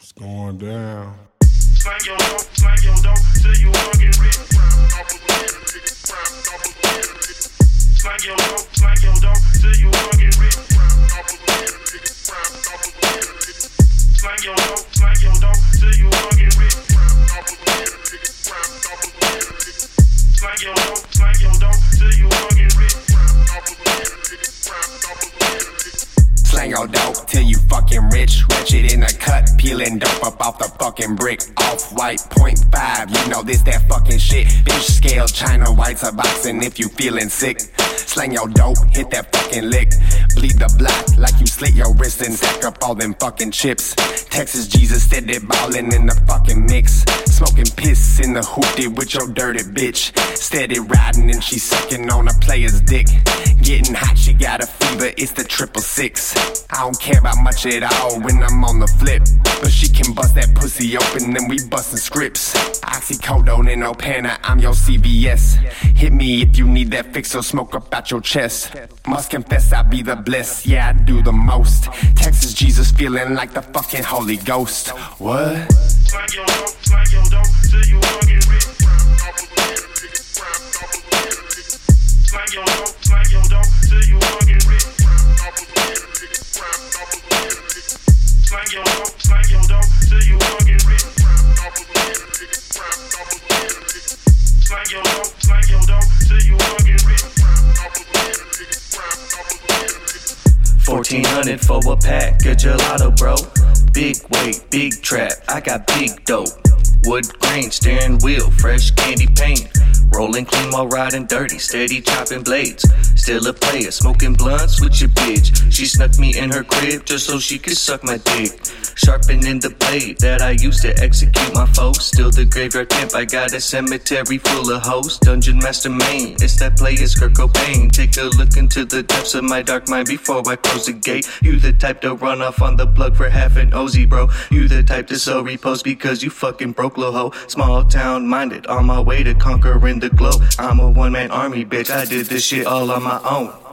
It's going down. Slang your dope till you fucking rich. Slang your dope till you fucking rich. Slang your dope till you fucking rich. Slang your dope till you fucking rich. Slang your dope till you fucking rich. Wretched in a cut, peeling dope up off the fucking brick. Off-white, 0.5, you know this that fucking shit. Bitch scale, China whites a boxing if you feeling sick. Slang your dope, hit that fucking lick. Bleed the block like you slit your wrist and stack up all them fucking chips. Texas Jesus steady ballin' in the fucking mix. Smoking piss in the hoopty with your dirty bitch. Steady riding and she sucking on a player's dick. Getting hot, she got a fever, it's the 666. I don't care about much at all when I'm on the flip, but she can bust that pussy open and we bustin' scripts. Oxycodone and Opana, I'm your CVS. Hit me if you need that fix or smoke up out your chest. Must confess I be the bliss, yeah I do the most. Texas Jesus feeling like the fucking Holy Ghost. What? Slang your dope till you fucking rich. Slang your dope till you fucking rich. Slang your dope till you fucking rich. Slang your dope till you fucking rich. 1400 for a pack of gelato, bro. Big weight, big trap, I got big dope. Wood grain, steering wheel, fresh candy paint. Rolling clean while riding dirty, steady chopping blades. Still a player, smoking blunts with your bitch. She snuck me in her crib just so she could suck my dick. Sharpening the blade that I used to execute my foes. Still the graveyard pimp, I got a cemetery full of hoes. Dungeon master main, it's that player's Kurt Cobain. Take a look into the depths of my dark mind before I close the gate. You the type to run off on the plug for half an Ozy, bro. You the type to sell repost because you fucking broke, lil' hoe. Small town minded, on my way to conquering the globe. I'm a one-man army, bitch, I did this shit all on my own.